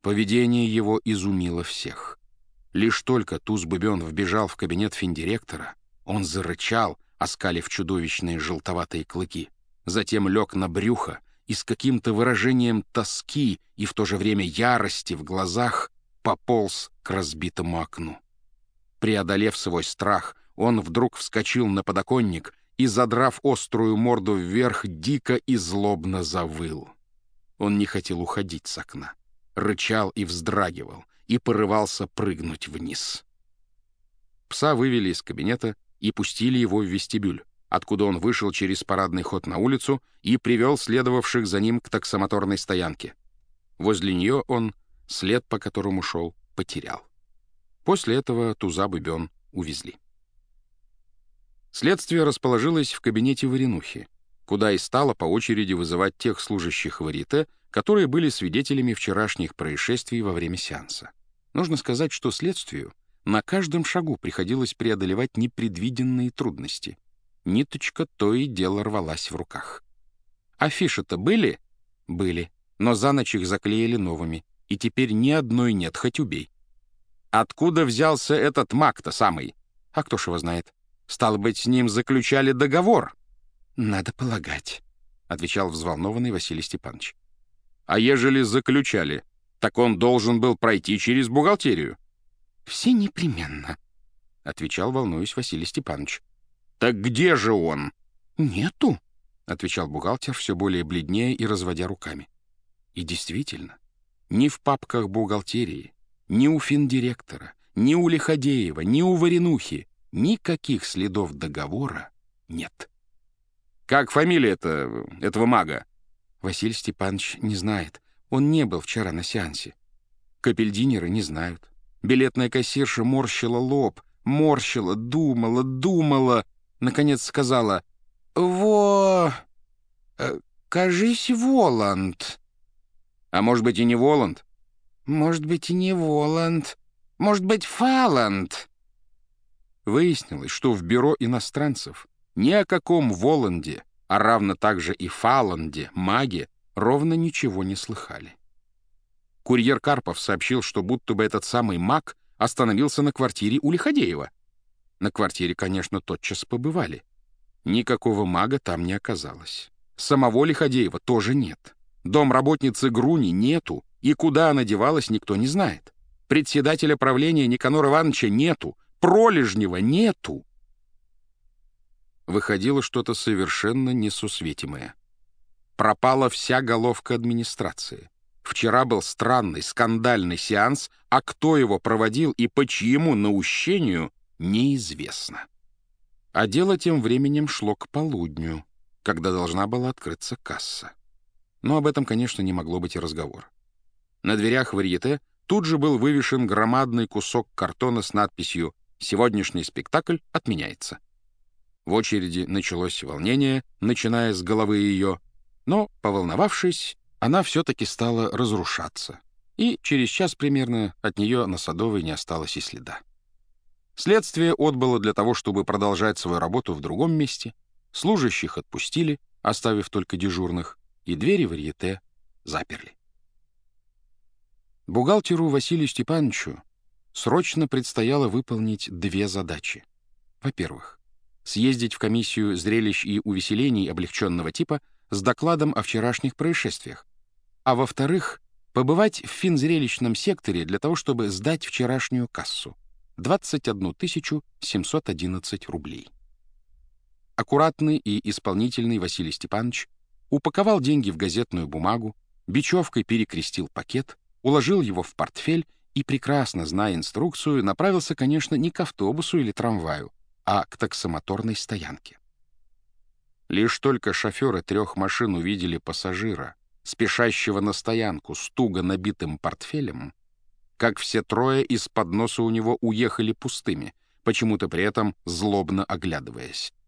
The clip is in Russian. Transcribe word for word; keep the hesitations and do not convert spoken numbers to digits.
Поведение его изумило всех. Лишь только Туз-Бубен вбежал в кабинет финдиректора, он зарычал, оскалив чудовищные желтоватые клыки. Затем лег на брюхо и с каким-то выражением тоски и в то же время ярости в глазах пополз к разбитому окну. Преодолев свой страх, он вдруг вскочил на подоконник и, задрав острую морду вверх, дико и злобно завыл. Он не хотел уходить с окна, рычал и вздрагивал, и порывался прыгнуть вниз. Пса вывели из кабинета и пустили его в вестибюль, откуда он вышел через парадный ход на улицу и привел следовавших за ним к таксомоторной стоянке. Возле нее он, след по которому шел, потерял. После этого Туза-Бубен увезли. Следствие расположилось в кабинете Варенухи, куда и стало по очереди вызывать тех служащих Варьете, которые были свидетелями вчерашних происшествий во время сеанса. Нужно сказать, что следствию на каждом шагу приходилось преодолевать непредвиденные трудности. Ниточка то и дело рвалась в руках. Афиши-то были? Были. Но за ночь их заклеили новыми, и теперь ни одной нет, хоть убей. Откуда взялся этот маг-то самый? А кто ж его знает? Стало быть, с ним заключали договор? Надо полагать, — отвечал взволнованный Василий Степанович. А ежели заключали, так он должен был пройти через бухгалтерию. Все непременно, — отвечал, волнуясь, Василий Степанович. Так где же он? Нету, — отвечал бухгалтер, все более бледнее и разводя руками. И действительно, ни в папках бухгалтерии, ни у финдиректора, ни у Лиходеева, ни у Варенухи никаких следов договора нет. Как фамилия-то этого мага? Василий Степанович не знает. Он не был вчера на сеансе. Капельдинеры не знают. Билетная кассирша морщила лоб, морщила, думала, думала. Наконец сказала: «Во... кажись, Воланд». А может быть, и не Воланд? Может быть, и не Воланд. Может быть, Фаланд. Выяснилось, что в бюро иностранцев ни о каком Воланде, а равно также и Фаланде, маге, ровно ничего не слыхали. Курьер Карпов сообщил, что будто бы этот самый маг остановился на квартире у Лиходеева. На квартире, конечно, тотчас побывали. Никакого мага там не оказалось. Самого Лиходеева тоже нет. Домработницы Груни нету, и куда она девалась, никто не знает. Председателя правления Никанора Ивановича нету, Пролежнева нету. Выходило что-то совершенно несусветимое. Пропала вся головка администрации. Вчера был странный, скандальный сеанс, а кто его проводил и по чьему наущению, неизвестно. А дело тем временем шло к полудню, когда должна была открыться касса. Но об этом, конечно, не могло быть и разговора. На дверях Варьете тут же был вывешен громадный кусок картона с надписью «Сегодняшний спектакль отменяется». В очереди началось волнение, начиная с головы ее, но, поволновавшись, она все-таки стала разрушаться, и через час примерно от нее на Садовой не осталось и следа. Следствие отбыло для того, чтобы продолжать свою работу в другом месте, служащих отпустили, оставив только дежурных, и двери Варьете заперли. Бухгалтеру Василию Степановичу срочно предстояло выполнить две задачи. Во-первых, съездить в комиссию зрелищ и увеселений облегченного типа с докладом о вчерашних происшествиях, а во-вторых, побывать в финзрелищном секторе для того, чтобы сдать вчерашнюю кассу — двадцать одну тысячу семьсот одиннадцать рублей. Аккуратный и исполнительный Василий Степанович упаковал деньги в газетную бумагу, бечевкой перекрестил пакет, уложил его в портфель и, прекрасно зная инструкцию, направился, конечно, не к автобусу или трамваю, а к таксомоторной стоянке. Лишь только шоферы трех машин увидели пассажира, спешащего на стоянку с туго набитым портфелем, как все трое из-под носа у него уехали пустыми, почему-то при этом злобно оглядываясь.